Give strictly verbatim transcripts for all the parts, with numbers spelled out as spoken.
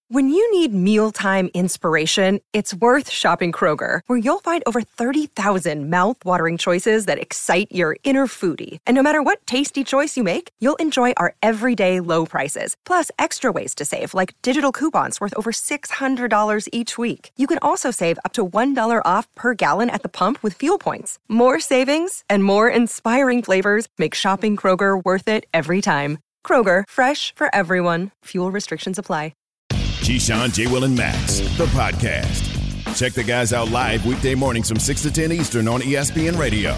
When you need mealtime inspiration, it's worth shopping Kroger, where you'll find over thirty thousand mouth-watering choices that excite your inner foodie. And no matter what tasty choice you make, you'll enjoy our everyday low prices, plus extra ways to save, like digital coupons worth over six hundred dollars each week. You can also save up to one dollar off per gallon at the pump with fuel points. More savings and more inspiring flavors make shopping Kroger worth it every time. Kroger, fresh for everyone. Fuel restrictions apply. Keyshawn, J. Will, and Max, the podcast. Check the guys out live weekday mornings from six to ten Eastern on E S P N Radio.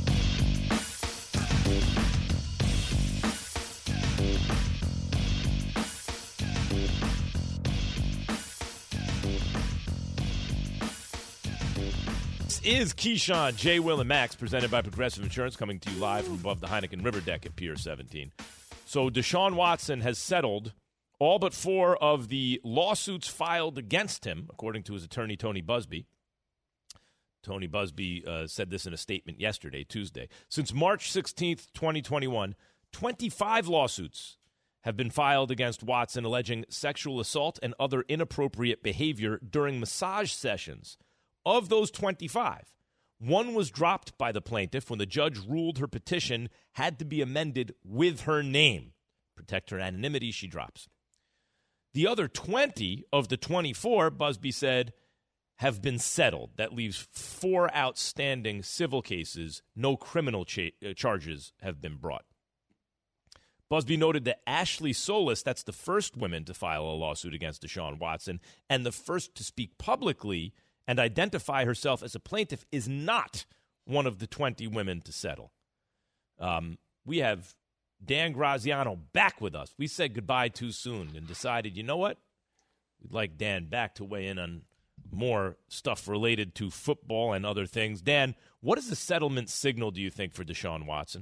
This is Keyshawn, J. Will, and Max, presented by Progressive Insurance, coming to you live from above the Heineken River deck at Pier seventeen. So Deshaun Watson has settled all but four of the lawsuits filed against him, according to his attorney, Tony Buzbee. Tony Buzbee uh, said this in a statement yesterday, Tuesday. Since March sixteenth, twenty twenty-one, twenty-five lawsuits have been filed against Watson alleging sexual assault and other inappropriate behavior during massage sessions. Of those twenty-five, one was dropped by the plaintiff when the judge ruled her petition had to be amended with her name. Protect her anonymity, she drops. The other twenty of the twenty-four, Buzbee said, have been settled. That leaves four outstanding civil cases. No criminal cha- charges have been brought. Buzbee noted that Ashley Solis, that's the first woman to file a lawsuit against Deshaun Watson, and the first to speak publicly and identify herself as a plaintiff, is not one of the twenty women to settle. Um, we have Dan Graziano back with us. We said goodbye too soon and decided, you know what? We'd like Dan back to weigh in on more stuff related to football and other things. Dan, what is the settlement signal, do you think, for Deshaun Watson?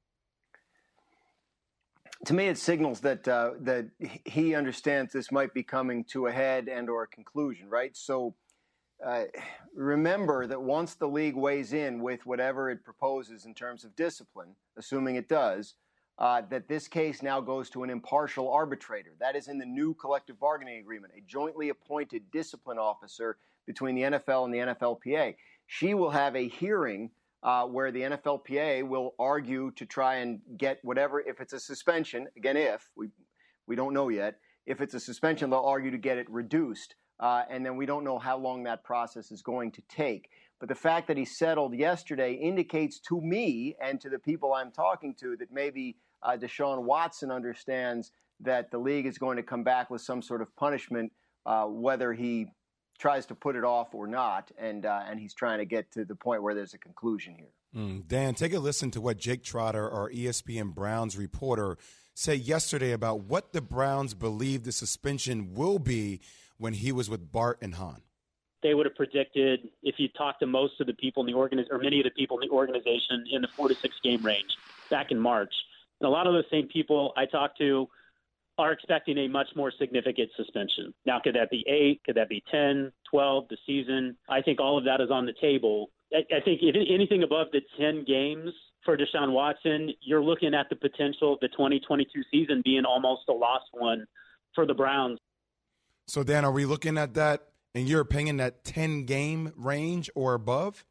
To me, it signals that uh, that he understands this might be coming to a head and or a conclusion, right? So uh, remember that once the league weighs in with whatever it proposes in terms of discipline, assuming it does, Uh, that this case now goes to an impartial arbitrator. That is in the new collective bargaining agreement, a jointly appointed discipline officer between the N F L and the N F L P A. She will have a hearing uh, where the N F L P A will argue to try and get whatever, if it's a suspension, again, if, we we don't know yet, if it's a suspension, they'll argue to get it reduced. Uh, and then we don't know how long that process is going to take. But the fact that he settled yesterday indicates to me and to the people I'm talking to that maybe uh, Deshaun Watson understands that the league is going to come back with some sort of punishment, uh, whether he tries to put it off or not. And uh, and he's trying to get to the point where there's a conclusion here. Mm, Dan, take a listen to what Jake Trotter, our E S P N Browns reporter, said yesterday about what the Browns believe the suspension will be when he was with Bart and Hahn. They would have predicted, if you talk to most of the people in the organiz- or many of the people in the organization, in the four to six game range back in March. And a lot of those same people I talked to are expecting a much more significant suspension. Now, could that be eight? Could that be ten, twelve, the season? I think all of that is on the table. I, I think if anything above the ten games for Deshaun Watson, you're looking at the potential of the twenty twenty-two season being almost a lost one for the Browns. So, Dan, are we looking at that, in your opinion, that ten-game range or above?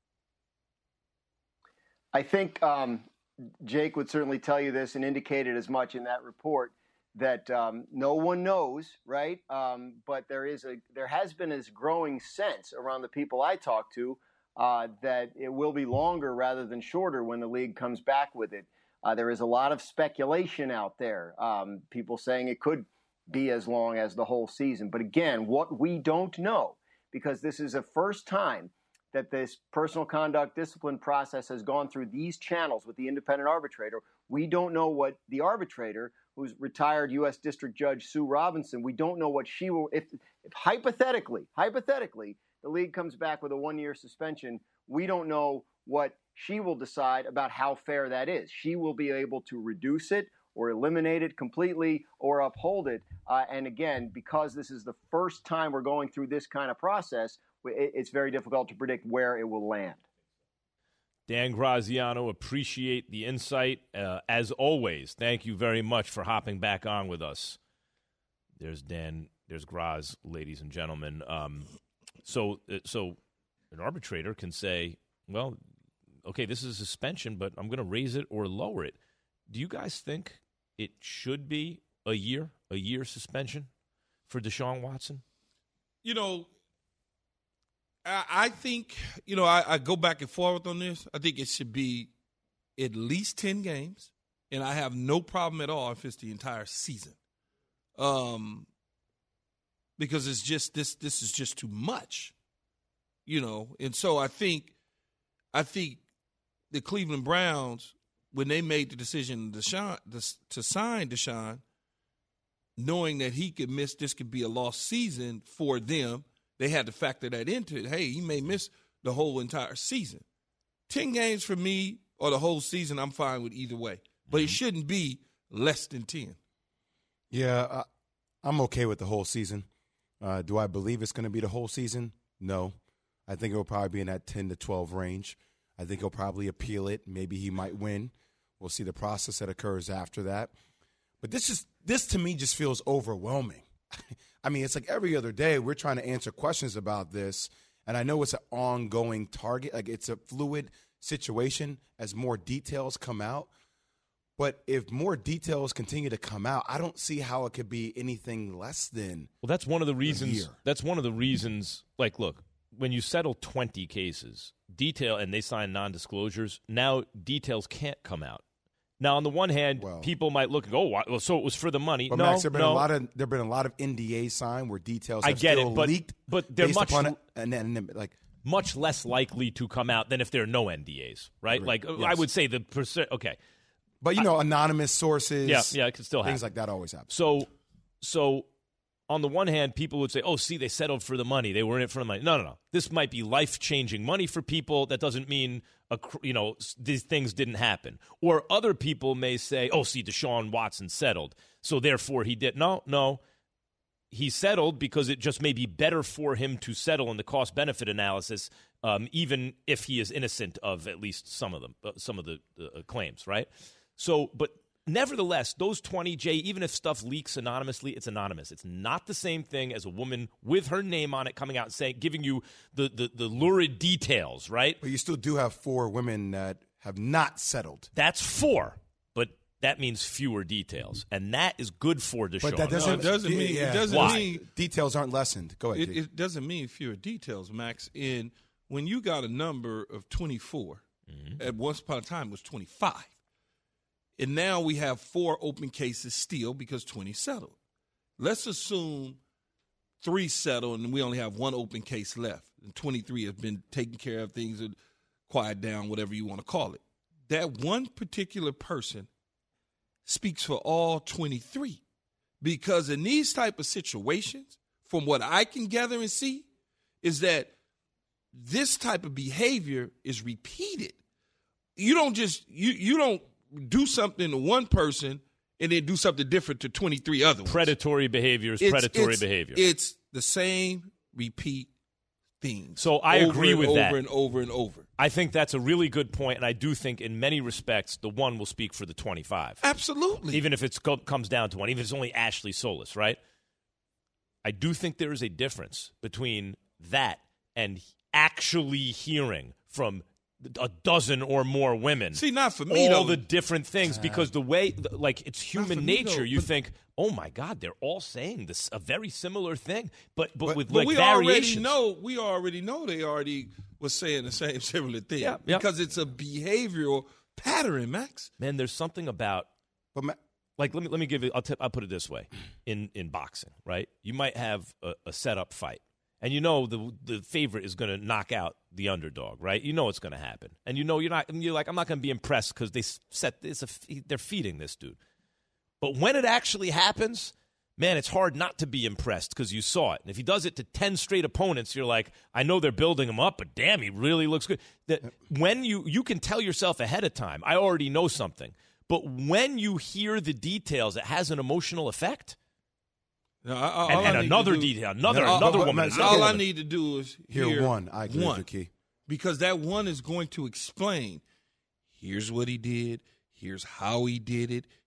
I think um, Jake would certainly tell you this and indicated as much in that report that um, no one knows, right? Um, but there is a there has been this growing sense around the people I talk to uh, that it will be longer rather than shorter when the league comes back with it. Uh, there is a lot of speculation out there. Um, people saying it could be as long as the whole season. But again, what we don't know, because this is the first time that this personal conduct discipline process has gone through these channels with the independent arbitrator, we don't know what the arbitrator, who's retired U S District Judge Sue Robinson, we don't know what she will, if, if hypothetically, hypothetically, the league comes back with a one-year suspension, we don't know what she will decide about how fair that is. She will be able to reduce it or eliminate it completely or uphold it. Uh, and again, because this is the first time we're going through this kind of process, it, it's very difficult to predict where it will land. Dan Graziano, appreciate the insight. Uh, as always, thank you very much for hopping back on with us. There's Dan. There's Graz, ladies and gentlemen. Um, so, so an arbitrator can say, well, okay, this is a suspension, but I'm going to raise it or lower it. Do you guys think it should be a year, a year suspension for Deshaun Watson? You know, I, I think, you know, I, I go back and forth on this. I think it should be at least ten games, and I have no problem at all if it's the entire season. Um, because it's just this. This is just too much, you know. And so I think, I think the Cleveland Browns, when they made the decision to, Deshaun, to sign Deshaun, knowing that he could miss, this could be a lost season for them, they had to factor that into it. Hey, he may miss the whole entire season. Ten games for me or the whole season, I'm fine with either way. But mm-hmm. it shouldn't be less than ten. Yeah, uh, I'm okay with the whole season. Uh, do I believe it's going to be the whole season? No. I think it will probably be in that ten to twelve range. I think he'll probably appeal it. Maybe he might win. We'll see the process that occurs after that. But this is this to me just feels overwhelming. I mean, it's like every other day we're trying to answer questions about this, and I know it's an ongoing target. Like, it's a fluid situation as more details come out. But if more details continue to come out, I don't see how it could be anything less than Well, that's one of the reasons. That's one of the reasons. Like, look, when you settle twenty cases, detail and they sign non-disclosures, now details can't come out. Now, on the one hand, well, people might look and go, "Oh, well, so it was for the money." But no, Max, there have been no. a lot of there have been a lot of N D As signed where details have I get still it, but, leaked, but they're based much upon it, and then, and then like much less likely to come out than if there are no N D As, right? Like yes. I would say the percent. Okay, but you know, I, anonymous sources, yeah, yeah, it could still happen. Things like that always happen. So, so. On the one hand, people would say, oh, see, they settled for the money. They were in it for the money. No, no, no. This might be life-changing money for people. That doesn't mean, a, you know, these things didn't happen. Or other people may say, oh, see, Deshaun Watson settled, so therefore he did. No, no. He settled because it just may be better for him to settle in the cost-benefit analysis, um, even if he is innocent of at least some of them, uh, some of the uh, claims, right? So, but... Nevertheless, those twenty, Jay, even if stuff leaks anonymously, it's anonymous. It's not the same thing as a woman with her name on it coming out and saying, giving you the, the, the lurid details, right? But you still do have four women that have not settled. That's four, but that means fewer details, and that is good for Deshaun. But that doesn't, no, it doesn't mean yeah. it doesn't Why? mean details aren't lessened. Go ahead. It, it doesn't mean fewer details, Max. And when you got a number of twenty-four, mm-hmm. at once upon a time it was twenty-five. And now we have four open cases still because twenty settled. Let's assume three settled and we only have one open case left. And twenty-three have been taken care of, things are quiet down, whatever you want to call it. That one particular person speaks for all twenty-three. Because in these type of situations, from what I can gather and see, is that this type of behavior is repeated. You don't just, you you don't, do something to one person and then do something different to twenty-three other ones. Predatory behavior is it's, predatory it's, behavior. It's the same repeat theme. So I over agree and with over that. Over and over and over. I think that's a really good point, and I do think in many respects the one will speak for the twenty-five. Absolutely. Even if it comes down to one, even if it's only Ashley Solis, right? I do think there is a difference between that and actually hearing from a dozen or more women. See, not for me, all though. the different things, because the way, like, it's human me, nature. though, you but- think, oh my God, they're all saying this a very similar thing, but but, But- with But like we variations. already know. We already know they already was saying the same similar thing. Yeah, yeah. Because it's a behavioral pattern, Max. Man, there's something about But Ma- like let me let me give it. I'll t- I'll put it this way: in in boxing, right? You might have a, a setup fight, and you know the the favorite is going to knock out the underdog, right? You know it's going to happen, and you know you're not. And you're like, I'm not going to be impressed because they set this. They're feeding this dude, but when it actually happens, man, it's hard not to be impressed because you saw it. And if he does it to ten straight opponents, you're like, I know they're building him up, but damn, he really looks good. That when you you can tell yourself ahead of time, I already know something. But when you hear the details, it has an emotional effect. No, I, I, And, all I and need another to do- detail, another No, another but- woman. but- another All I woman. need to do is Hear hear one. I agree one. with Key. Because that one is going to explain, here's what he did, here's how he did it,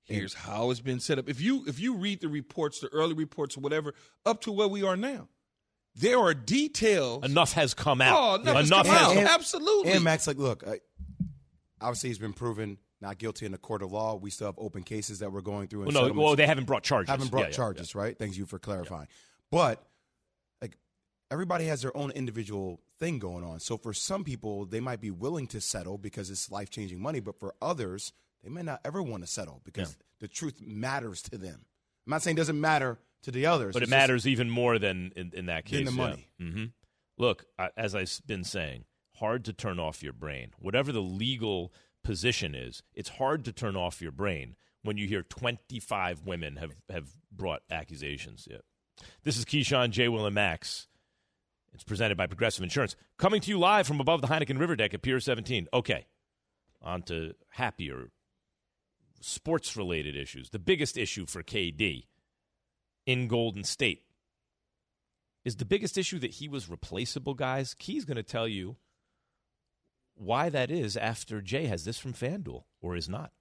Here's how it's been set up. If you if you read the reports, the early reports or whatever, up to where we are now, there are details. Enough has come out. Oh, enough, has enough come has out. come and, Absolutely. And Max, like, look, I, obviously he's been proven not guilty in the court of law. We still have open cases that we're going through. Well, no, well, they haven't brought charges. Haven't brought yeah, yeah, charges, yeah. right? Thanks you for clarifying. Yeah. But like everybody has their own individual thing going on. So for some people, they might be willing to settle because it's life-changing money. But for others, they may not ever want to settle because yeah. the truth matters to them. I'm not saying it doesn't matter to the others. But it matters even more than in, in that case. Than the money. Yeah. Mm-hmm. Look, I, as I've been saying, hard to turn off your brain. Whatever the legal position is, it's hard to turn off your brain when you hear twenty-five women have, have brought accusations. Yeah. This is Keyshawn, J. Will, and Max. It's presented by Progressive Insurance. Coming to you live from above the Heineken River Deck at Pier seventeen. Okay, on to happier sports-related issues. The biggest issue for K D in Golden State is the biggest issue that he was replaceable, guys. Key's going to tell you why that is after Jay has this from FanDuel, or is not.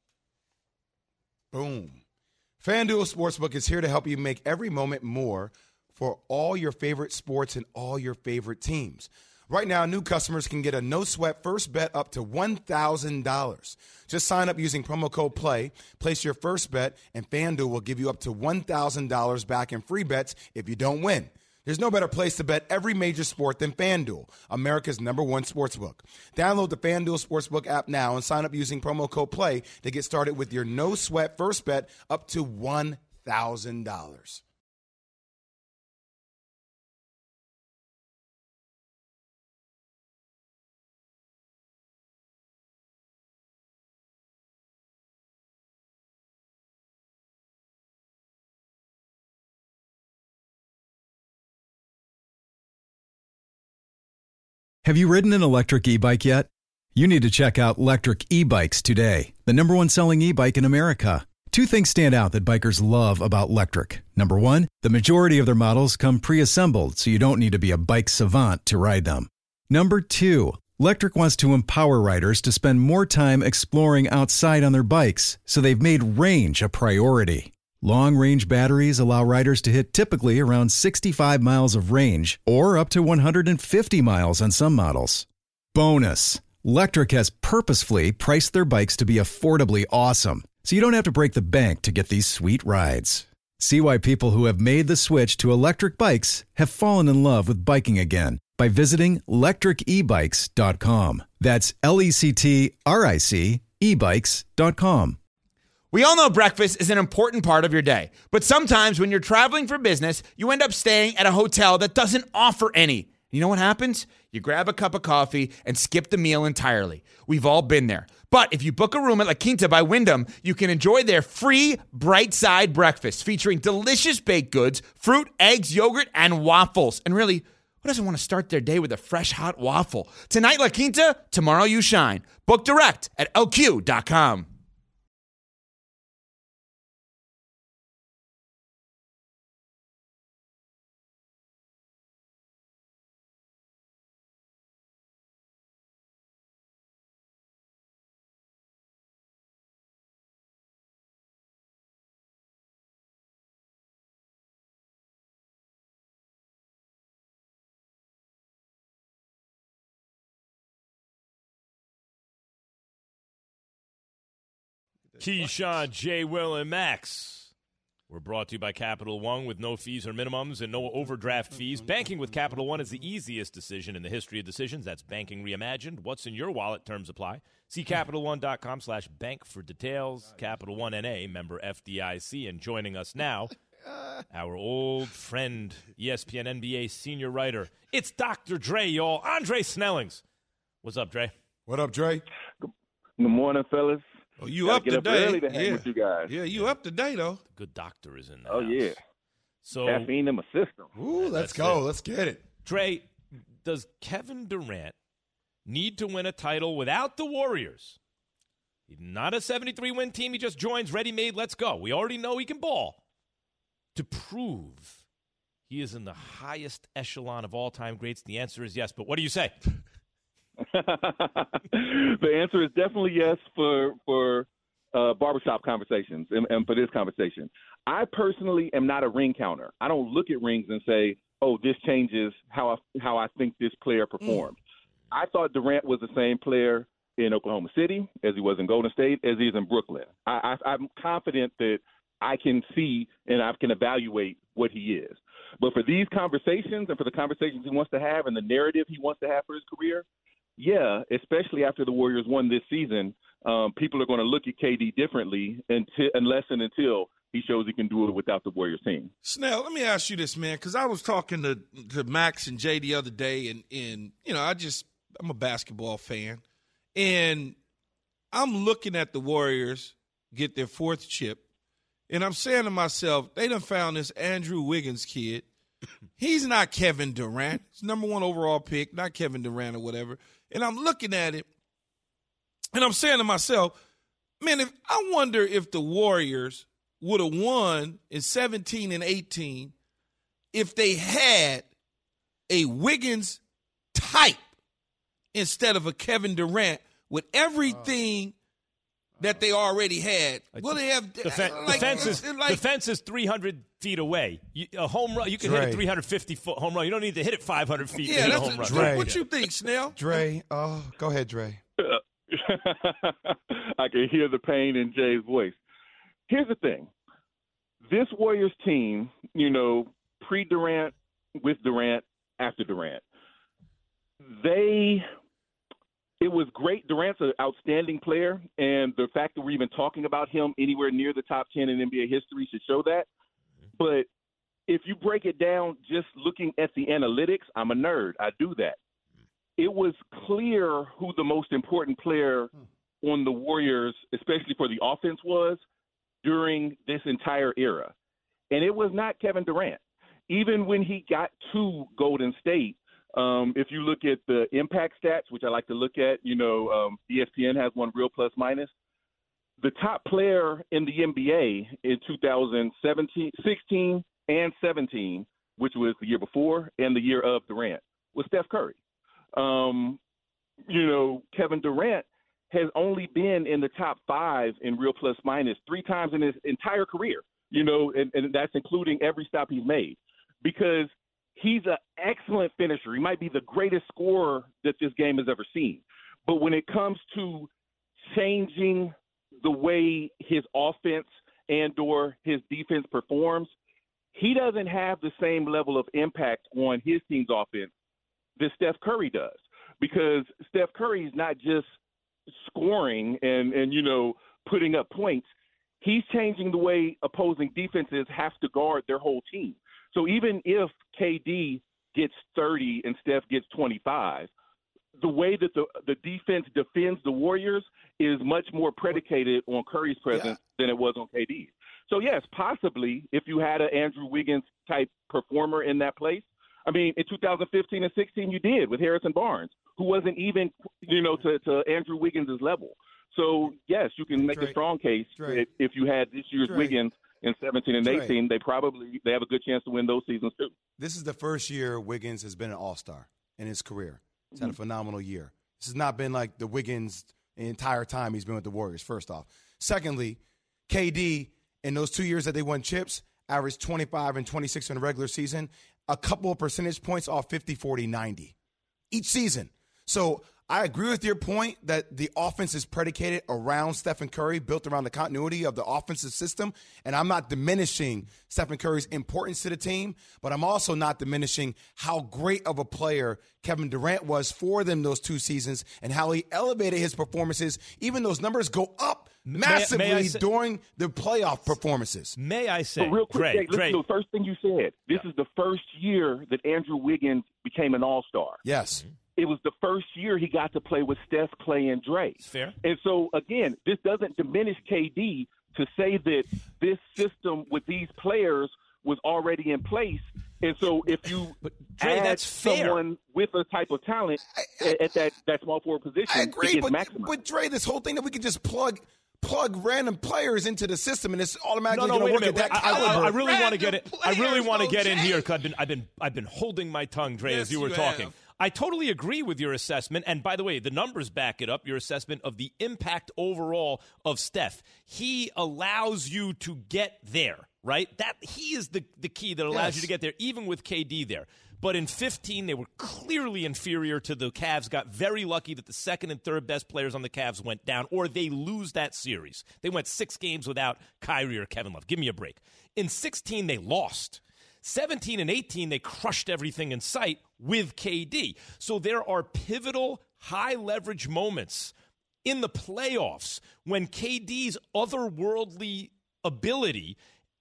Boom. FanDuel Sportsbook is here to help you make every moment more for all your favorite sports and all your favorite teams. Right now, new customers can get a no-sweat first bet up to one thousand dollars. Just sign up using promo code PLAY, place your first bet, and FanDuel will give you up to one thousand dollars back in free bets if you don't win. There's no better place to bet every major sport than FanDuel, America's number one sportsbook. Download the FanDuel Sportsbook app now and sign up using promo code PLAY to get started with your no-sweat first bet up to one thousand dollars. Have you ridden an electric e-bike yet? You need to check out Lectric E-Bikes today, the number one selling e-bike in America. Two things stand out that bikers love about Lectric. Number one, the majority of their models come pre-assembled, so you don't need to be a bike savant to ride them. Number two, Lectric wants to empower riders to spend more time exploring outside on their bikes, so they've made range a priority. Long-range batteries allow riders to hit typically around sixty-five miles of range or up to one hundred fifty miles on some models. Bonus, Lectric has purposefully priced their bikes to be affordably awesome, so you don't have to break the bank to get these sweet rides. See why people who have made the switch to electric bikes have fallen in love with biking again by visiting lectric e bikes dot com. That's L E C T R I C e bikes dot com. We all know breakfast is an important part of your day, but sometimes when you're traveling for business, you end up staying at a hotel that doesn't offer any. You know what happens? You grab a cup of coffee and skip the meal entirely. We've all been there. But if you book a room at La Quinta by Wyndham, you can enjoy their free Bright Side breakfast featuring delicious baked goods, fruit, eggs, yogurt, and waffles. And really, who doesn't want to start their day with a fresh, hot waffle? Tonight, La Quinta, tomorrow you shine. Book direct at L Q dot com. Keyshawn, J. Will, and Max. We're brought to you by Capital One with no fees or minimums and no overdraft fees. Banking with Capital One is the easiest decision in the history of decisions. That's banking reimagined. What's in your wallet? Terms apply. See Capital One dot com slash bank for details. Capital One N A, member F D I C. And joining us now, our old friend, E S P N N B A senior writer. It's Doctor Dre, y'all. Andre Snellings. What's up, Dre? What up, Dre? Good morning, fellas. Oh, you Gotta up get to up date? early to hang Yeah, with you guys. yeah, you up to date though. The good doctor is in the Oh house. yeah. So Caffeine in my system. Ooh, let's That's go. it. Let's get it. Dre, does Kevin Durant need to win a title without the Warriors? Not a seventy-three win team he just joins, ready-made, let's go. We already know he can ball. To prove he is in the highest echelon of all-time greats, the answer is yes. But what do you say? The answer is definitely yes for for uh, barbershop conversations and, and for this conversation. I personally am not a ring counter. I don't look at rings and say, oh, this changes how I, how I think this player performed. Mm. I thought Durant was the same player in Oklahoma City as he was in Golden State, as he is in Brooklyn. I, I, I'm confident that I can see and I can evaluate what he is. But for these conversations and for the conversations he wants to have and the narrative he wants to have for his career, yeah, especially after the Warriors won this season, um, people are going to look at K D differently until, unless and until he shows he can do it without the Warriors team. Snell, let me ask you this, man, because I was talking to, to Max and Jay the other day, and, and, you know, I just – I'm a basketball fan, and I'm looking at the Warriors get their fourth chip, and I'm saying to myself, they done found this Andrew Wiggins kid. He's not Kevin Durant. He's number one overall pick, not Kevin Durant or whatever. And I'm looking at it, and I'm saying to myself, man, if I wonder if the Warriors would have won in seventeen and eighteen if they had a Wiggins type instead of a Kevin Durant with everything that they already had. Will they have the, fe- like, the fence is like, the fence is three hundred feet away. You, a home run, you can Dre. hit a three hundred fifty foot home run. You don't need to hit it five hundred feet yeah, to hit that's a home what, run. Dre, what you think, Snell? Dre, oh, go ahead, Dre. I can hear the pain in Jay's voice. Here's the thing. This Warriors team, you know, pre-Durant, with Durant, after Durant, they – it was great. Durant's an outstanding player, and the fact that we're even talking about him anywhere near the top ten in N B A history should show that. But if you break it down just looking at the analytics, I'm a nerd. I do that. It was clear who the most important player on the Warriors, especially for the offense, was during this entire era. And it was not Kevin Durant. Even when he got to Golden State, um, if you look at the impact stats, which I like to look at, you know, um, E S P N has one real plus minus. The top player in the N B A in two thousand seventeen, sixteen and seventeen, which was the year before and the year of Durant, was Steph Curry. Um, you know, Kevin Durant has only been in the top five in real plus minus three times in his entire career, you know, and, and that's including every stop he's made, because he's an excellent finisher. He might be the greatest scorer that this game has ever seen. But when it comes to changing the way his offense and or his defense performs, he doesn't have the same level of impact on his team's offense that Steph Curry does, because Steph Curry is not just scoring and, and, you know, putting up points. He's changing the way opposing defenses have to guard their whole team. So even if K D gets thirty and Steph gets twenty-five, the way that the, the defense defends the Warriors is much more predicated on Curry's presence yeah. than it was on K D's. So, yes, possibly if you had an Andrew Wiggins-type performer in that place. I mean, in two thousand fifteen and sixteen, you did with Harrison Barnes, who wasn't even, you know, to, to Andrew Wiggins' level. So, yes, you can make Drake, a strong case that if you had this year's Drake. Wiggins in seventeen and eighteen, Drake. they probably they have a good chance to win those seasons too. This is the first year Wiggins has been an all-star in his career. He's mm-hmm. had a phenomenal year. This has not been like the Wiggins the entire time he's been with the Warriors, first off. Secondly, K D, in those two years that they won chips, averaged twenty-five and twenty-six in the regular season, a couple of percentage points off fifty, forty, ninety each season. So I agree with your point that the offense is predicated around Stephen Curry, built around the continuity of the offensive system. And I'm not diminishing Stephen Curry's importance to the team, but I'm also not diminishing how great of a player Kevin Durant was for them those two seasons and how he elevated his performances. Even those numbers go up massively may, may say, during the playoff performances. May I say, but real quick, Dre, Jake, listen Dre. to the first thing you said. This yeah. is the first year that Andrew Wiggins became an all-star. Yes. Mm-hmm. It was the first year he got to play with Steph, Clay, and Dre. Fair. And so, again, this doesn't diminish K D to say that this system with these players was already in place. And so if you but Dre, add that's someone with a type of talent I, I, at that, that small forward position, I agree, it gets but, maximized. but Dre, this whole thing that we can just plug – plug random players into the system and it's automatically no, no, going to work minute, at that I, caliber. I, I really want to get it. I really want to though, get in Jay. here because I've been, I've been, I've been holding my tongue, Dre, Yes, as you were you talking. have. I totally agree with your assessment. And by the way, the numbers back it up, your assessment of the impact overall of Steph. He allows you to get there, right? That he is the, the key that allows yes. you to get there, even with K D there. But in fifteen, they were clearly inferior to the Cavs, got very lucky that the second and third best players on the Cavs went down, or they lose that series. They went six games without Kyrie or Kevin Love. Give me a break. In sixteen, they lost. seventeen and eighteen, they crushed everything in sight with K D. So there are pivotal, high-leverage moments in the playoffs when K D's otherworldly ability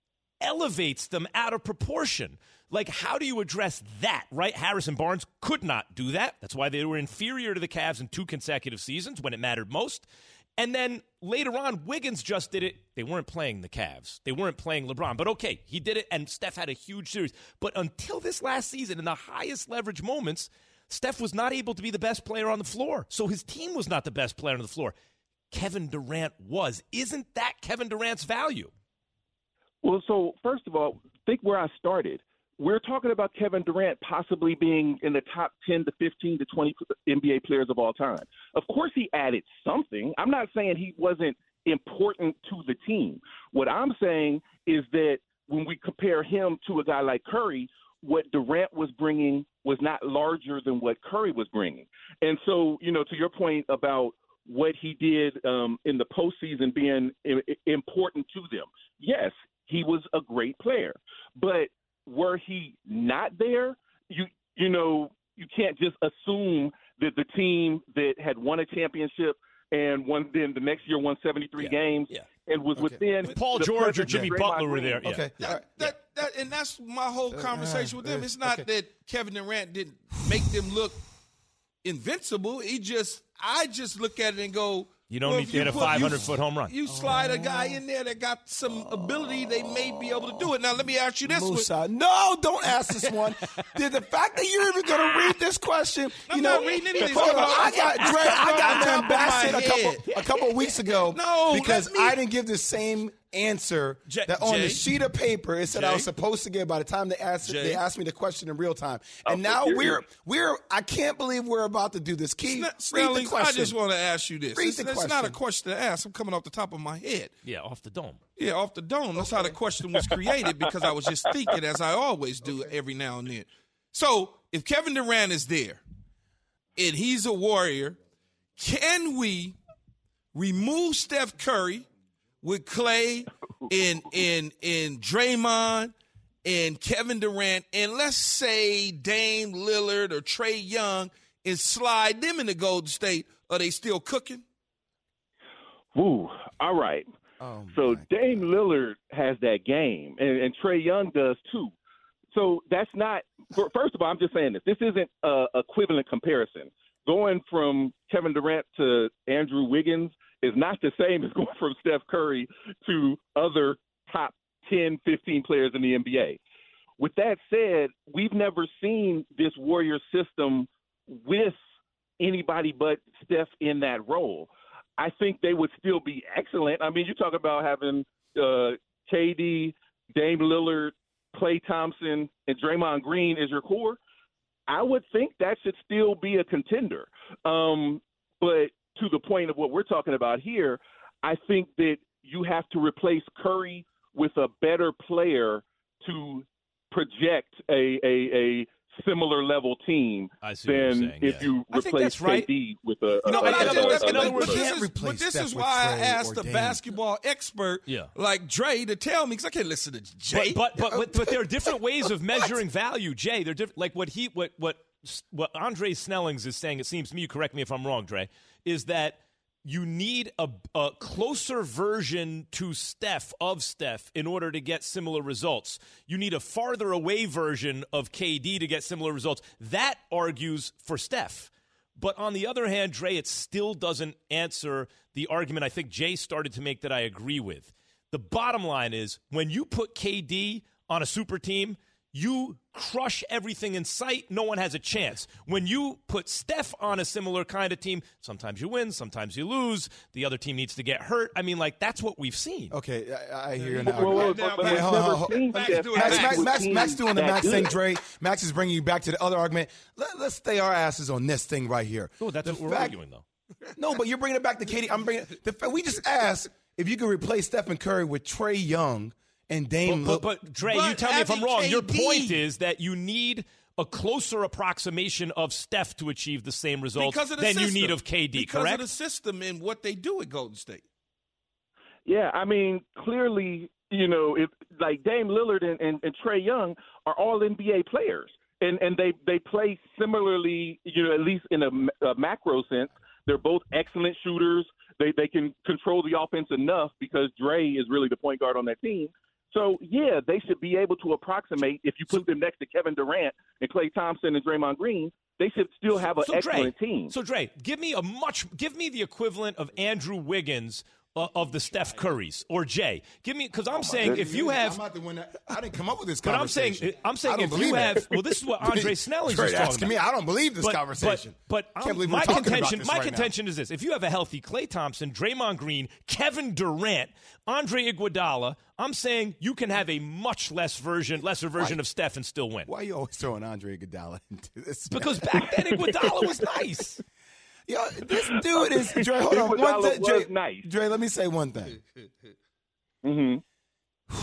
elevates them out of proportion. Like, how do you address that, right? Harrison Barnes could not do that. That's why they were inferior to the Cavs in two consecutive seasons when it mattered most. And then later on, Wiggins just did it. They weren't playing the Cavs. They weren't playing LeBron. But okay, he did it, and Steph had a huge series. But until this last season, in the highest leverage moments, Steph was not able to be the best player on the floor. So his team was not the best player on the floor. Kevin Durant was. Isn't that Kevin Durant's value? Well, so first of all, think where I started. We're talking about Kevin Durant possibly being in the top ten to fifteen to twenty N B A players of all time. Of course he added something. I'm not saying he wasn't important to the team. What I'm saying is that when we compare him to a guy like Curry, what Durant was bringing was not larger than what Curry was bringing. And so, you know, to your point about what he did um, in the postseason being I- important to them, yes, he was a great player. But were he not there, you you know, you can't just assume that the team that had won a championship and won then the next year won seventy-three yeah. games yeah. and was okay. within If Paul George or Jimmy Butler were there. Yeah. Okay. That, Right. that, that, and that's my whole conversation with them. It's not okay. that Kevin Durant didn't make them look invincible. He just, I just look at it and go, You don't well, need to hit a put- five hundred foot home run. You slide a guy in there that got some ability, they may be able to do it. Now, let me ask you this one. Musa. No, don't ask this one. the, the fact that you're even going to read this question, I'm you know, not reading anything. hold on, I It's got off Dre, I got the top them of Bassett my a couple head. a couple of weeks ago No, because let me- I didn't give the same answer J- that on Jay? the sheet of paper it said I Jay? was supposed to give by the time they asked Jay? they asked me the question in real time. And Oh, now you're- we're we're I can't believe we're about to do this. Keith, read the Snellings, I question. just want to ask you this. Read It's, the it's not question. a question to ask. I'm coming off the top of my head. Yeah, off the dome. Yeah, off the dome. That's how the question was created because I was just thinking, as I always do every now and then. So, if Kevin Durant is there and he's a Warrior, can we remove Steph Curry with Clay and and and Draymond and Kevin Durant, and let's say Dame Lillard or Trae Young, and slide them into Golden State? Are they still cooking? Ooh, all right. Oh, so my Dame Lillard has that game, and, and Trae Young does too. So that's not – first of all, I'm just saying this. This isn't an equivalent comparison. Going from Kevin Durant to Andrew Wiggins is not the same as going from Steph Curry to other top ten, fifteen players in the N B A. With that said, we've never seen this Warrior system with anybody but Steph in that role. I think they would still be excellent. I mean, you talk about having uh, K D, Dame Lillard, Klay Thompson, and Draymond Green as your core. I would think that should still be a contender. Um, but to the point of what we're talking about here, I think that you have to replace Curry with a better player to project a a, a similar level team I see what you're than saying, if yeah. you I think replace that's right. K D with a. You know, a, in a- other a- words- a- in other a- words, but you this can't is, replace but this Steph is with why I Trae asked or a Dame. basketball expert Yeah. like Dre to tell me, because I can't listen to Jay. But but, but but but there are different ways of measuring value, Jay. They're different. Like what he what what what Andre Snellings is saying. It seems to me. You correct me if I'm wrong, Dre. Is that you need a, a closer version to Steph of Steph in order to get similar results. You need a farther away version of K D to get similar results. That argues for Steph. But on the other hand, Dre, it still doesn't answer the argument I think Jay started to make that I agree with. The bottom line is when you put K D on a super team, you crush everything in sight. No one has a chance. When you put Steph on a similar kind of team, sometimes you win, sometimes you lose. The other team needs to get hurt. I mean, like, that's what we've seen. Okay, I, I hear you now. Well, well, now, but Max, we've hold on, never hold on. seen Max Steph doing act Max, Max, with Max, teams Max doing the that Max thing, good. Dre. Max is bringing you back to the other argument. Let, let's stay our asses on this thing right here. Oh, that's The what we're fact- arguing, though. No, but you're bringing it back to Katie. I'm bringing the fact we just asked if you could replace Stephen Curry with Trae Young and Dame. But, Lillard. but, but Dre, But you tell me if I'm having wrong. Your K D point is that you need a closer approximation of Steph to achieve the same results because of the than system. you need of K D, because correct? of the system and what they do at Golden State. Yeah, I mean, clearly, you know, if like Dame Lillard and, and, and Trae Young are all N B A players, and and they they play similarly, you know, at least in a, a macro sense. They're both excellent shooters. They they can control the offense enough because Dre is really the point guard on that team. So, yeah, they should be able to approximate, if you put them next to Kevin Durant and Klay Thompson and Draymond Green, they should still have an so excellent Dre, team. So Dre, give me a much, give me the equivalent of Andrew Wiggins uh, of the Steph Currys or Jay. Give me because I'm saying if you have, I'm not the one that, I didn't come up with this but I'm conversation. saying I'm I saying don't if you believe it. have, well, this is what Andre Snelling's Trey is talking asking about. me. I don't believe this But, conversation. But, but Can't I'm- believe we're my talking contention, about this my right contention is this: if you have a healthy Klay Thompson, Draymond Green, Kevin Durant, Andre Iguodala, I'm saying you can have a much less version, lesser version Why? of Steph and still win. Why are you always throwing Andre Iguodala into this? Because back then Iguodala was nice. Yo, this dude is Dre. Hold on, one Iguodala thing, was Dre, nice. Dre, let me say one thing. Mm-hmm.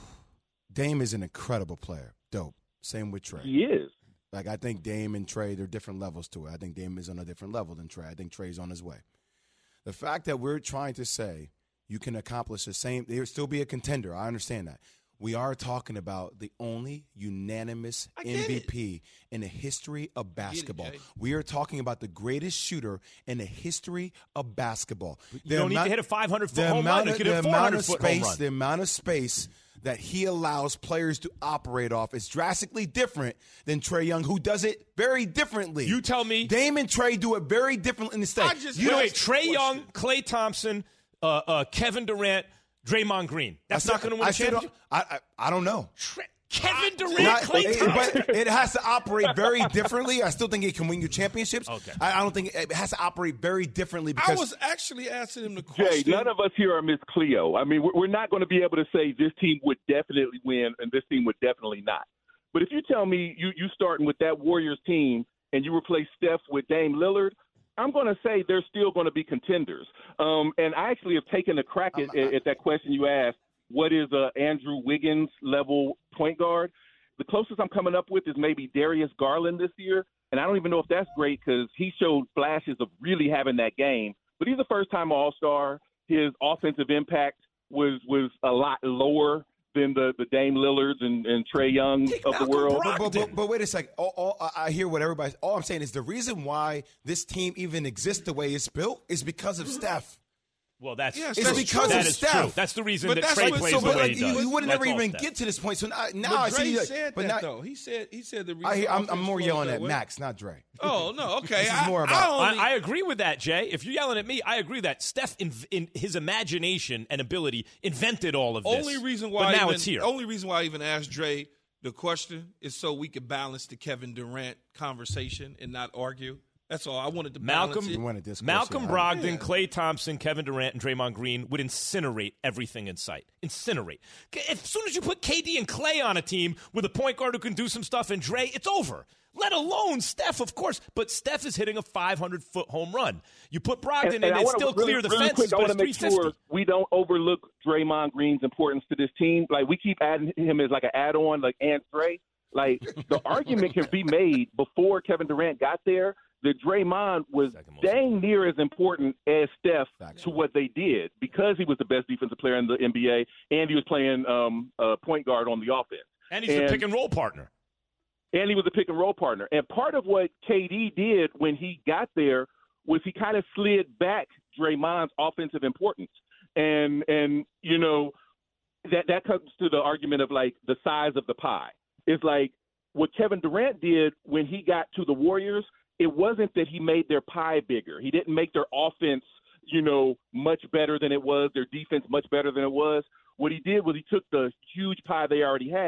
Dame is an incredible player. Dope. Same with Trey. He is. Like, I think Dame and Trey, there are different levels to it. I think Dame is on a different level than Trey. I think Trey's on his way. The fact that we're trying to say you can accomplish the same, there still be a contender. I understand that. We are talking about the only unanimous I get M V P in the history of basketball. Jay. We are talking about the greatest shooter in the history of basketball. You don't need to hit a five hundred foot home run. You could hit a the four amount hundred of foot home space, run. the amount of space that he allows players to operate off is drastically different than Trae Young, who does it very differently. You tell me. Dame and Trae do it very differently in the state. I just You know, wait, asked Trey the Young, question. Klay Thompson, uh, uh, Kevin Durant, Draymond Green. That's I not said- going to win I a said, championship. I, I, I don't know. Tre- Kevin Durant, Not- Klay it- Thompson. but it has to operate very differently. I still think it can win you championships. Okay. I, I don't think it, it has to operate very differently I because was actually asking him the Jay, question. none of us here are Miss Cleo. I mean, we're we're not going to be able to say this team would definitely win and this team would definitely not. But if you tell me you you starting with that Warriors team and you replace Steph with Dame Lillard, I'm going to say they're still going to be contenders. Um, and I actually have taken a crack at, at that question you asked. What is a Andrew Wiggins level point guard? The closest I'm coming up with is maybe Darius Garland this year, and I don't even know if that's great because he showed flashes of really having that game. But he's a first-time All-Star. His offensive impact was was a lot lower than the, the Dame Lillards and, and Trae Young Take of the Malcolm world. Brogdon. But, but, but wait a second. All, all, I I hear what everybody. All I'm saying is the reason why this team even exists the way it's built is because of Steph. Well, that's Yes, It's that's because that of is Steph. true. That's the reason But that that's Trey what- plays so, the but way like, he you, does. you would That's never all even Steph. get to this point. So now, now But I Dre see. Like, said but that now, though. He said he said the reason. I hear, I'm, I'm offense more flows yelling that at way- Max, not Dre. Oh no, okay. This is I, more I about- only, I, I agree with that, Jay. If you're yelling at me, I agree that Steph, in, in his imagination and ability, invented all of this. only reason why but now I even, it's here. Only reason why I even asked Dre the question is so we could balance the Kevin Durant conversation and not argue. That's all. I wanted to balance Malcolm, it. You want to discourse, Malcolm yeah. Brogdon, Yeah. Klay Thompson, Kevin Durant, and Draymond Green would incinerate everything in sight. Incinerate. As soon as you put K D and Klay on a team with a point guard who can do some stuff and Dre, it's over. Let alone Steph, of course. But Steph is hitting a five hundred foot home run. You put Brogdon And- in, and I it's wanna still really- clear the really fences, quick, I but want it's to make three fifty. sure we don't overlook Draymond Green's importance to this team. Like, we keep adding him as like an add-on, like Ant Dre. Like, the argument can be made before Kevin Durant got there that Draymond was Second most dang near as important as Steph Facts. to what they did because he was the best defensive player in the N B A and he was playing um, uh, point guard on the offense. And he's And- the pick and roll partner. And he was a pick and roll partner. And part of what K D did when he got there was he kind of slid back Draymond's offensive importance. And and you know that that comes to the argument of like the size of the pie. It's like what Kevin Durant did when he got to the Warriors. It wasn't that he made their pie bigger. He didn't make their offense, you know, much better than it was, their defense much better than it was. What he did was he took the huge pie they already had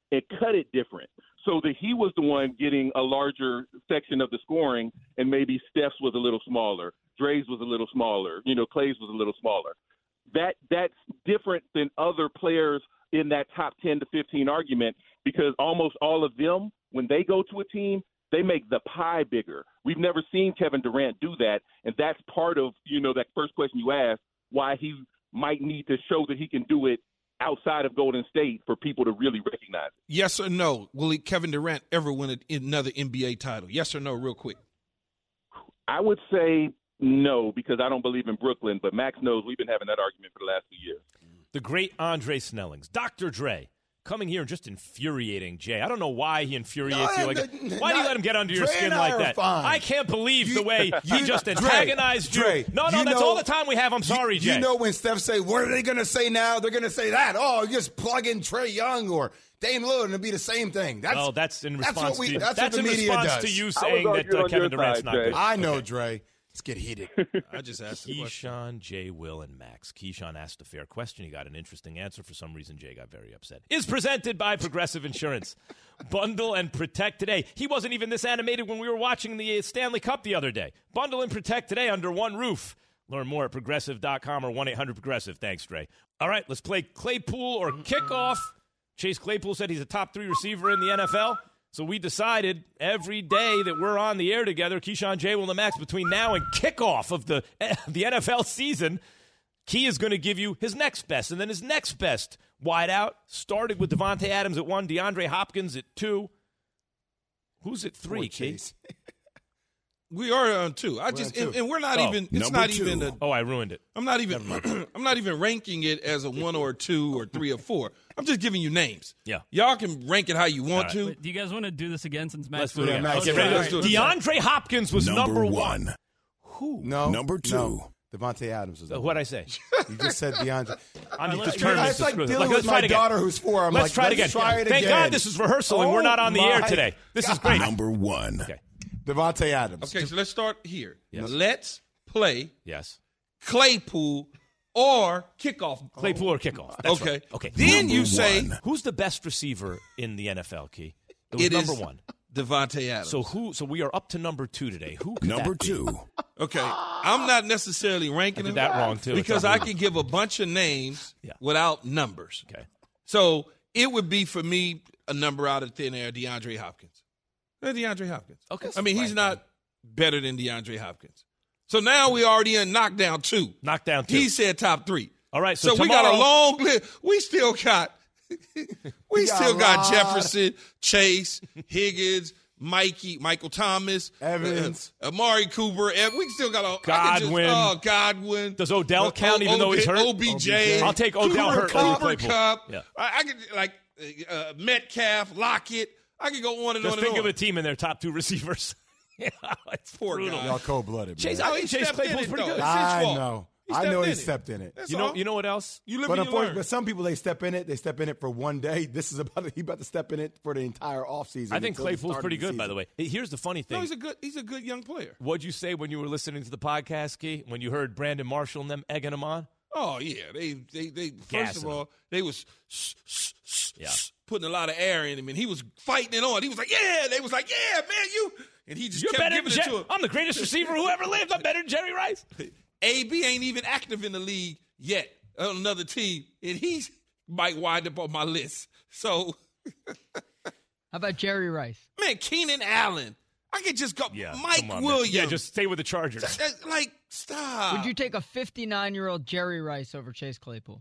and cut it different so that he was the one getting a larger section of the scoring, and maybe Steph's was a little smaller, Dre's was a little smaller, you know, Clay's was a little smaller. That that's different than other players in that top ten to fifteen argument, because almost all of them, when they go to a team, they make the pie bigger. We've never seen Kevin Durant do that, and that's part of, you know, that first question you asked, why he might need to show that he can do it outside of Golden State for people to really recognize it. Yes or no? Will he, Kevin Durant ever win another N B A title? Yes or no, real quick? I would say no, because I don't believe in Brooklyn, but Max knows we've been having that argument for the last few years. The great Andre Snellings, Doctor Dre, coming here and just infuriating Jay. I don't know why he infuriates no, you like no, that. no, Why do you not, let him get under your Dre skin and I like that? fine. I can't believe You- the way he you- just Dre, antagonized you. Dre, no, no, you that's know- all the time we have. I'm sorry, you, Jay. You know when Steph say, what are they going to say now? They're going to say that. Oh, you just plug in Trae Young or Dame Lillard and it'll be the same thing. That's, well, that's in response that's what we, to that's, that's what the in media response does. to you I was saying that arguing uh, on Kevin your Durant's side, not Jay. good. I know, Okay. Dre. Let's get heated. I just asked the question. Keyshawn, Jay, Will, and Max. Keyshawn asked a fair question. He got an interesting answer. For some reason, Jay got very upset. Is presented by Progressive Insurance. Bundle and protect today. He wasn't even this animated when we were watching the Stanley Cup the other day. Bundle and protect today under one roof. Learn more at progressive dot com or one eight hundred progressive. Thanks, Dre. All right, let's play Claypool or kickoff. Chase Claypool said he's a top three receiver in the N F L. So we decided every day that we're on the air together, Keyshawn, Jay, Will, and Max, between now and kickoff of the, the N F L season, Key is going to give you his next best. And then his next best wideout started with Devontae Adams at one, DeAndre Hopkins at two. Who's at three, Key? We are on two. I We're just on two. and, and we're not Oh, even. It's number not two. even a. Oh, I ruined it. I'm not even. I'm not even ranking it as a one or a two or three or four. I'm just giving you names. Yeah. Y'all can rank it how you want right. to. Wait, do you guys want to do this again since Max Let's do it was- again. Max, Get yeah, ready to- let's do it. DeAndre Hopkins was number, Number one. one. Who? No. Number two. No. Devontae Adams was Uh, that What'd I say? You just said DeAndre. I'm let's- determined It's to like screw this. dealing Let's with try my it again. daughter who's four. I'm Let's like, try it let's again. try it Thank again. God this is rehearsal and we're Oh not on the air my- today. This is great. Number one. Okay. Devontae Adams. Okay, so let's start here. Yes. Let's play Yes. Claypool or kickoff. Claypool or kickoff. That's okay. right. Okay. Then Number you say one. Who's the best receiver in the N F L, Key? It was it number is one. Devontae Adams. So who? So we are up to number two today. Who? Could Number that be? two. okay, I'm not necessarily ranking I did them that wrong too. because It's I unbelievable. can give a bunch of names Yeah. without numbers. Okay. So it would be for me a number out of thin air, DeAndre Hopkins. Uh, DeAndre Hopkins. Okay. I mean, he's Right. not better than DeAndre Hopkins. So now we already in knockdown two. Knockdown two. He said top three. All right. So, So, we got a tomorrow- long list. We still got, we got still got Rod. Jefferson, Chase, Higgins, Mikey, Michael Thomas, Evans. uh, Amari Cooper. Ev- We still got a I could Godwin. Just, oh, Godwin. Does Odell Uh, count even though he's hurt? O B J. I'll take Odell Cooper, hurt over Cooper Claypool. Cup. Yeah. I, I could like uh, Metcalf, Lockett. I could go on and Just on think and of on. a team in their top two receivers. yeah, it's Poor brutal. guy. Y'all cold-blooded, Chase, man. I No, think he Chase stepped in Claypool's it, pretty though. good. It's his I fault. know. He I stepped know he in it. stepped in it. That's You know, all. you know what else? You live But and you unfortunately, learn. but some people they step in it. They step in it for one day. This is about he about to step in it for the entire offseason. I think until the Claypool's start of pretty the good, by the season. way. Hey, here's the funny thing. No, he's a good. He's a good young player. What'd you say when you were listening to the podcast, Key? When you heard Brandon Marshall and them egging him on? Oh yeah, they they they first Gassing of all they was s- s- s- Yeah. s- putting a lot of air in him, and he was fighting it on. He was like, yeah, they was like, yeah, man, you, and he just You're kept better giving than it Jer- to him. I'm the greatest receiver who ever lived. I'm better than Jerry Rice. A B ain't even active in the league yet on another team, and he might wind up on my list. So, How about Jerry Rice? man, Keenan Allen, I could just go. Yeah, Mike come on, man. Williams, Yeah, just stay with the Chargers. That- that- like stop. Would you take a fifty-nine-year-old Jerry Rice over Chase Claypool?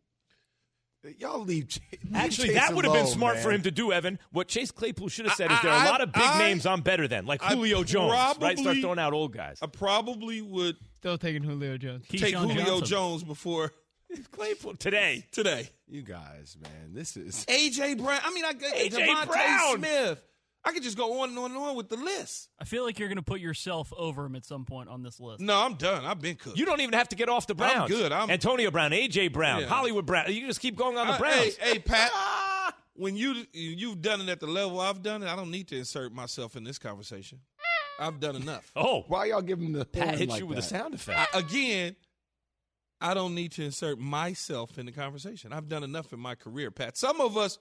Y'all leave. leave Actually, Chase that would have been alone, smart man. for him to do, Evan. What Chase Claypool should have said I- is there are a I- lot of big I- names I'm better than, like I Julio Jones, right? Start probably- throwing out old guys. I probably would Still taking Julio Jones. take Keyshawn Julio Johnson. Jones before Claypool today. today. You guys, man, this is. A J Brown. I mean, I got A J Devontae Brown. Smith. I could just go on and on and on with the list. I feel like you're going to put yourself over him at some point on this list. No, I'm done. I've been cooked. You don't even have to get off the Browns. good. I'm- Antonio Brown, A J Brown, Yeah. Hollywood Brown. You can just keep going on the Uh, Browns. Hey, hey, Pat. When you you've done it at the level I've done it, I don't need to insert myself in this conversation. I've done enough. Oh, Why y'all give him the Pat horn hit like you with that? a sound effect. I, again, I don't need to insert myself in the conversation. I've done enough in my career, Pat. Some of us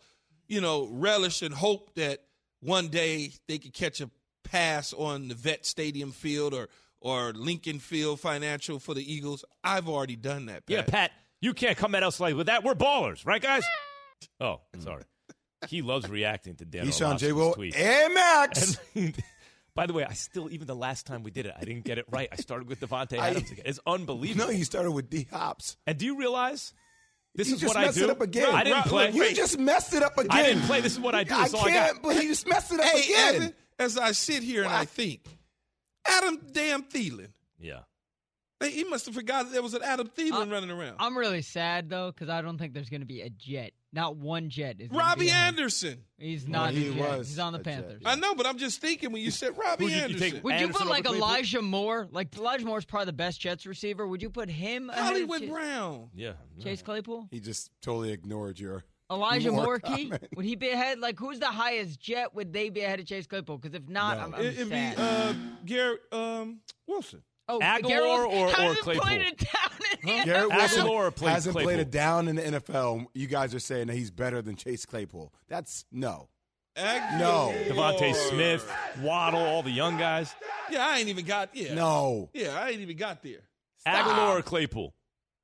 you know, relish and hope that one day they could catch a pass on the Vet Stadium field or or Lincoln Field Financial for the Eagles. I've already done that, Pat. Yeah, Pat, you can't come at us like with that. We're ballers, right, guys? Oh, sorry. He loves reacting to Dan Keyshawn, J. Orlovsky's Will, tweets. and Max. And, by the way, I still, even the last time we did it, I didn't get it right. I started with Devontae Adams I, again. It's unbelievable. No, you started with D Hops. And do you realize this you is just what I messed do? it up again. I didn't play. You just messed it up again. I didn't play. This is what I do. I That's all can't, I got. but he just messed it up Hey, again. Evan, as I sit here and I think, Adam damn Thielen. Yeah. Hey, he must have forgot that there was an Adam Thielen I'm, running around. I'm really sad, though, because I don't think there's going to be a Jet. Not one Jet. Is Robbie be Anderson. He's No, not he the Jet. was He's on the a Jet, Panthers. yeah. I know, but I'm just thinking when you said Robbie Who'd you Anderson. take? Would you Anderson put like over Claypool? Elijah Moore? Like Elijah Moore's probably the best Jets receiver. Would you put him ahead of Hollywood Chase, Brown. Yeah. Chase Claypool? He just totally ignored your Elijah Moore Moore, Key? comment. Would he be ahead? Like, who's the highest Jet? Would they be ahead of Chase Claypool? Because if not, No. I'm, I'm It, it'd be sad. uh, Garrett um, Wilson. oh, Aguilar Garrett or- or hasn't Claypool? played it down in the Garrett N F L. Wilson Aguilar played hasn't Claypool. played it down in the N F L. You guys are saying that he's better than Chase Claypool. That's no. Aguilar. No. Devontae Smith, Waddle, all the young guys. Yeah, I ain't even got. Yeah. No. Yeah, I ain't even got there. Aguilar or Claypool?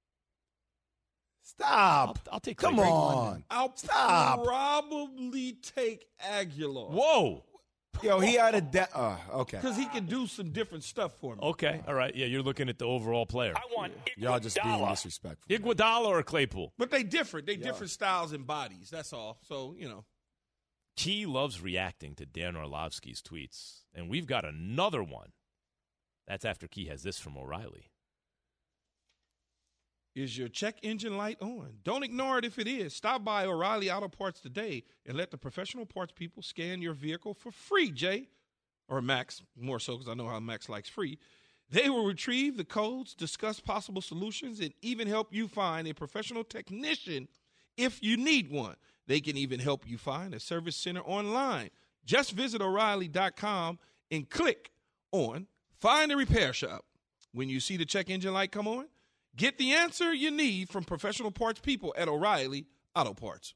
Stop. I'll, I'll take Come Claypool. on. I'll Stop. probably take Aguilar. Whoa. Yo, he had a de- uh, okay. Because he can do some different stuff for me. Okay. All right. Yeah, you're looking at the overall player. I want Y'all just being disrespectful. Iguodala or Claypool? But they different. They different styles and bodies. That's all. So, you know. Key loves reacting to Dan Orlovsky's tweets. And we've got another one. That's after Key has this from O'Reilly. Is your check engine light on? Don't ignore it if it is. Stop by O'Reilly Auto Parts today and let the professional parts people scan your vehicle for free, Jay. Or Max, more so because I know how Max likes free. They will retrieve the codes, discuss possible solutions, and even help you find a professional technician if you need one. They can even help you find a service center online. Just visit O'Reilly dot com and click on Find a Repair Shop. When you see the check engine light come on, get the answer you need from professional parts people at O'Reilly Auto Parts.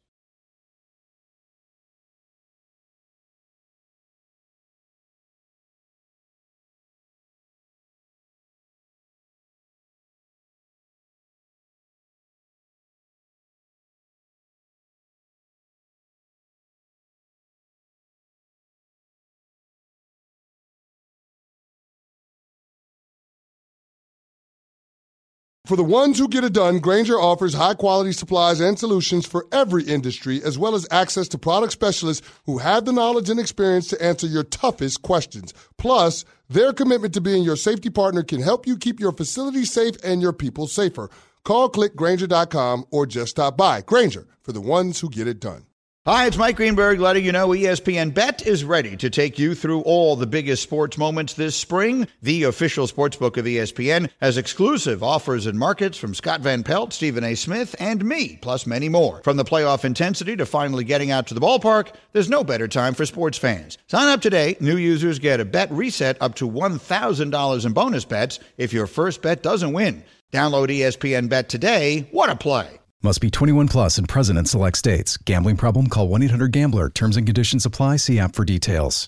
For the ones who get it done, Grainger offers high-quality supplies and solutions for every industry, as well as access to product specialists who have the knowledge and experience to answer your toughest questions. Plus, their commitment to being your safety partner can help you keep your facility safe and your people safer. Call, click Grainger dot com, or just stop by. Grainger, for the ones who get it done. Hi, it's Mike Greenberg letting you know E S P N Bet is ready to take you through all the biggest sports moments this spring. The official sportsbook of E S P N has exclusive offers and markets from Scott Van Pelt, Stephen A. Smith, and me, plus many more. From the playoff intensity to finally getting out to the ballpark, there's no better time for sports fans. Sign up today. New users get a bet reset up to one thousand dollars in bonus bets if your first bet doesn't win. Download E S P N Bet today. What a play. Must be twenty-one plus and present in select states. Gambling problem? Call one eight hundred gambler. Terms and conditions apply. See app for details.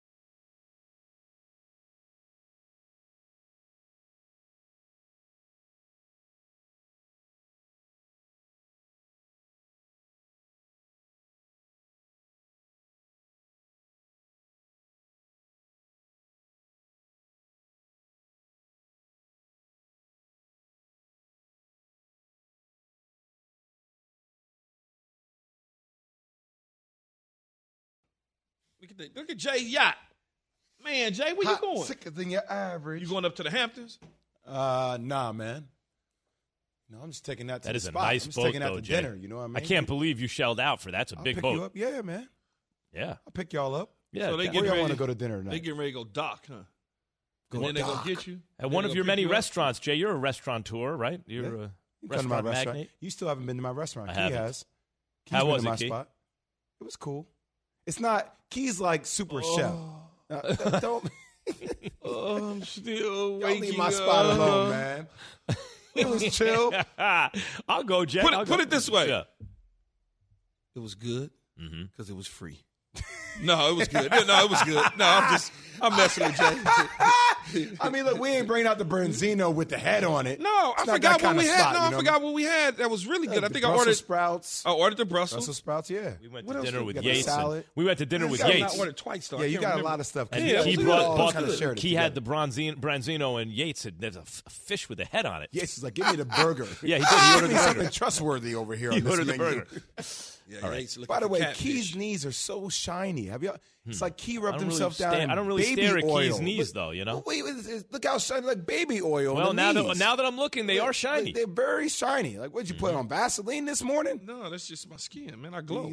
Look at, the, look at Jay Yacht. Man, Jay, where Hot, you going? Sicker than your average. You going up to the Hamptons? Uh, nah, man. No, I'm just taking that to That the is a spot. nice I'm just boat, taking that though, to Jay. dinner. You know what I mean? I can't believe you shelled out for that. That's a I'll big pick boat. you up. Yeah, man. Yeah. I'll pick y'all up. Yeah. So they that- get Where y'all ready want to go to dinner They tonight? getting ready to go dock, huh? Go and then they're going dock. to get you? At They're one of gonna your pick many you up? restaurants, Jay, you're a restaurateur, right? You're Yeah. a You come to my restaurant restaurant. magnate. You still haven't been to my restaurant. I Key haven't. has. Key's How been was to it, my Key? spot. It was cool. It's not Key's like super chef. Uh, don't Oh, I'm still y'all waking leave my spot up. alone, man. It was chill. I'll go, Jay. Put it, I'll put go. it this way. Yeah. It was good. because it was free. No, it was good. No, it was good. No, I'm just I'm messing with Jay. I mean, look, we ain't bringing out the Branzino with the head on it. No, I It's not forgot that what we kind of had. spot, no, you I know? forgot what we had. That was really good. Yeah, I think the I Brussels ordered sprouts. I ordered the Brussels. Brussels sprouts, yeah. We went What to else dinner we with got? The Yates. and- salad. We went to dinner with I Yates. ordered twice, though. I Yeah, you can't got remember. a lot of stuff. And Yeah, he it was brought, good. bought It was the, good. he had the Branzino, Branzino and Yates said, there's a, f- a fish with a head on it. Yes, he's like, give me the burger. Yeah, he did. He ordered Give the me something burger. trustworthy over here He on this ordered the menu. burger. Yeah, All right. Yates looking By the for way, catfish. Key's knees are so shiny. Have you? It's like Key I rubbed don't really himself down stare- in I don't really baby stare at oil. Key's knees, Look- though, you know? Wait, wait, wait, look how shiny, like baby oil. Well, on the now knees. that, now that I'm looking, they Look, are shiny. They're very shiny. Like, what'd you put on Vaseline this morning? No, that's just my skin, man. I glow.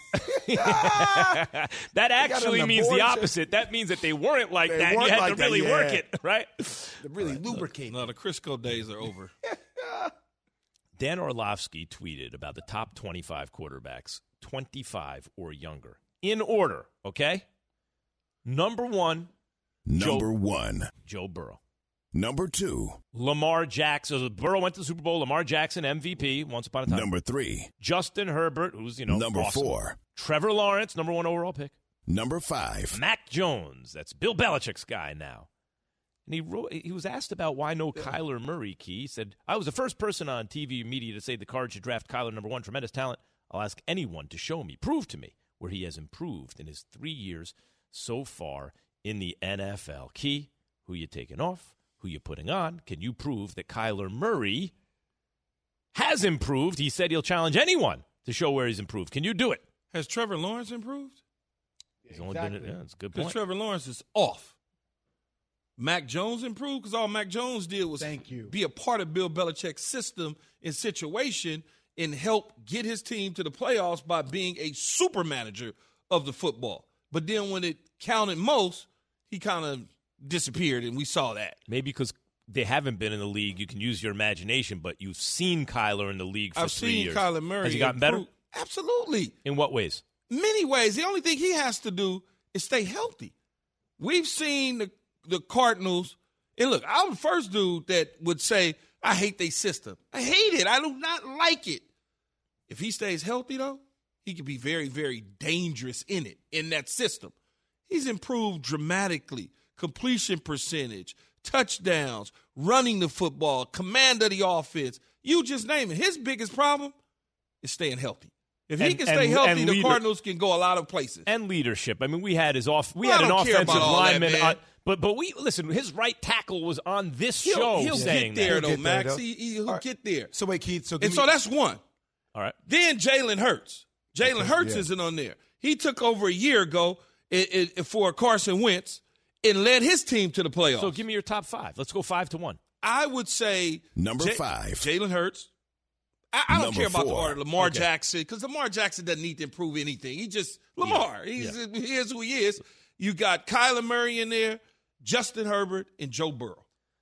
That actually an means the abortion. opposite. That means that they weren't like They that. You weren't had like to that, really work yeah. it, right? They're really lubricated. No, the Crisco days are over. Dan Orlovsky tweeted about the top twenty-five quarterbacks, twenty-five or younger, in order, okay? Number one, Number Joe, one. Joe Burrow. Number two. Lamar Jackson. So Burrow went to the Super Bowl. Lamar Jackson, M V P, once upon a time. Number three. Justin Herbert, who's, you know, Number awesome. four. Trevor Lawrence, number one overall pick. Number five. Mac Jones, that's Bill Belichick's guy now. And he wrote, he was asked about why no Kyler Murray, Key. He said, I was the first person on T V media to say the Cards should draft Kyler number one. Tremendous talent. I'll ask anyone to show me, prove to me, where he has improved in his three years so far in the N F L. Key, who you taking off? Who you putting on? Can you prove that Kyler Murray has improved? He said he'll challenge anyone to show where he's improved. Can you do it? Has Trevor Lawrence improved? He's only been, yeah, that's a good Because point. Trevor Lawrence is off. Mac Jones improved because all Mac Jones did was Thank you. be a part of Bill Belichick's system and situation and help get his team to the playoffs by being a super manager of the football. But then when it counted most, he kind of disappeared, and we saw that. Maybe because they haven't been in the league, you can use your imagination, but you've seen Kyler in the league for I've three seen years. Kyler Murray Has he gotten better? improve. Absolutely. In what ways? Many ways. The only thing he has to do is stay healthy. We've seen the, the Cardinals, and look, I'm the first dude that would say, I hate their system. I hate it. I do not like it. If he stays healthy, though, he could be very, very dangerous in it, in that system. He's improved dramatically. Completion percentage, touchdowns, running the football, command of the offense. You just name it. His biggest problem is staying healthy. If he And- can stay and- healthy, and the leader- Cardinals can go a lot of places. And leadership. I mean, we had his off. We Well, had I an don't care offensive about all that, lineman. man. on, but but we listen. His right tackle was on this He'll, show he'll saying get there, that. though, He'll get there, Max. though. He, he'll All right. get there. So wait, Keith. So give And me- so that's one. All right. Then Jalen Hurts. Jalen Okay, Hurts yeah. isn't on there. He took over a year ago it, it, for Carson Wentz and led his team to the playoffs. So give me your top five. Let's go five to one. I would say Number Ja- five. Jalen Hurts. I, I don't Number care about the four. order. Lamar Okay. Jackson, because Lamar Jackson doesn't need to improve anything. He just Lamar. Yeah. He's Yeah. he is who he is. You got Kyler Murray in there, Justin Herbert, and Joe Burrow.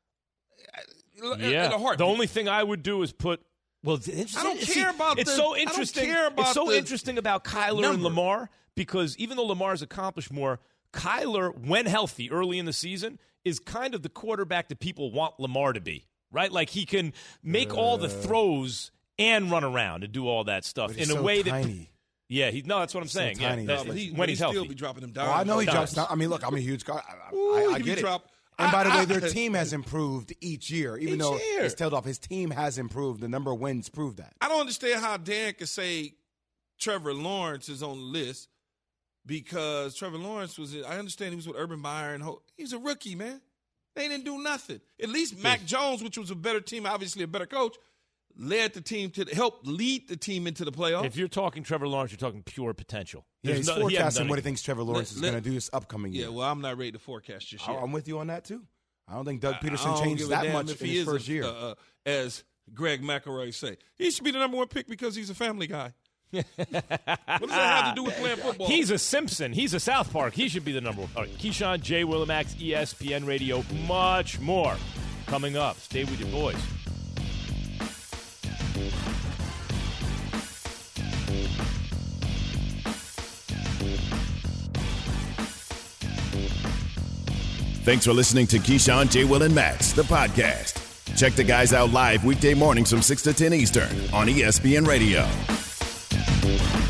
In Yeah. a heartbeat. The only thing I would do is put. Well, it's, I don't see, care about It's the- so I don't interesting. care about it's so the interesting about Kyler and number. Lamar because even though Lamar's accomplished more, Kyler, when healthy early in the season, is kind of the quarterback that people want Lamar to be. Right? Like he can make all the throws and run around and do all that stuff But in he's a so way tiny. that. Yeah, he, no, that's what I'm so saying. Yeah, tiny. that- No, but he, when but he's he healthy. still be dropping them Oh, down. I know he Does. drops down. I mean, look, I'm a huge guy. I, Ooh, I, I he get be it. drop- And by the I- way, their I- team has improved each year, even Each though year. it's tailed off. His team has improved. The number of wins prove that. I don't understand how Dan could say Trevor Lawrence is on the list because Trevor Lawrence was. I understand he was with Urban Meyer and Ho- he was a rookie, man. They didn't do nothing. At least Mac Jones, which was a better team, obviously a better coach, led the team to help lead the team into the playoffs. If you're talking Trevor Lawrence, you're talking pure potential. Yeah, There's he's no- he hasn't forecasting done what he anything. thinks Trevor Lawrence Let- is let- going to do this upcoming yeah, year. well, I'm not ready to forecast just I- yet. I'm with you on that too. I don't think Doug I- Peterson I don't changes give a that damn much if in he his is first a- year. Uh, uh, as Greg McElroy say, he should be the number one pick because he's a family guy. What does that have to do with playing football? He's a Simpson. He's a South Park. He should be the number one. All right, Keyshawn, J. Willimax, E S P N Radio, much more coming up. Stay with your boys. Thanks for listening to Keyshawn, J. Will, and Max, the podcast. Check the guys out live weekday mornings from six to ten Eastern on E S P N Radio.